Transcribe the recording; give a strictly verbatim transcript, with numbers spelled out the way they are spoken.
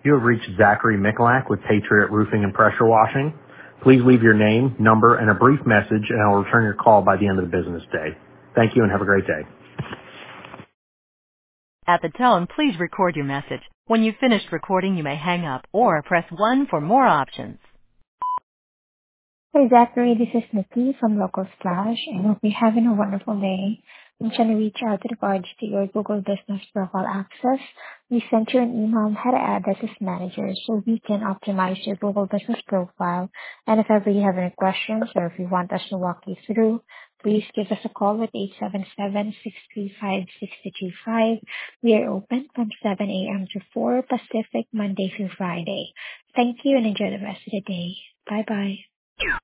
You have reached Zachary Mikulak with Patriot Roofing and Pressure Washing. Please leave your name, number, and a brief message, and I will return your call by the end of the business day. Thank you and have a great day. At the tone, please record your message. When you've finished recording, you may hang up or press one for more options. Hi, Zachary. This is Nikki from Local Splash. I hope you're having a wonderful day. I'm trying to reach out to regards to your Google Business Profile access. We sent you an email on how to add us as manager so we can optimize your Google Business Profile. And if ever you have any questions or if you want us to walk you through, please give us a call at eight seven seven, six three five, six two two five. We are open from seven a.m. to four Pacific, Monday through Friday. Thank you and enjoy the rest of the day. Bye-bye.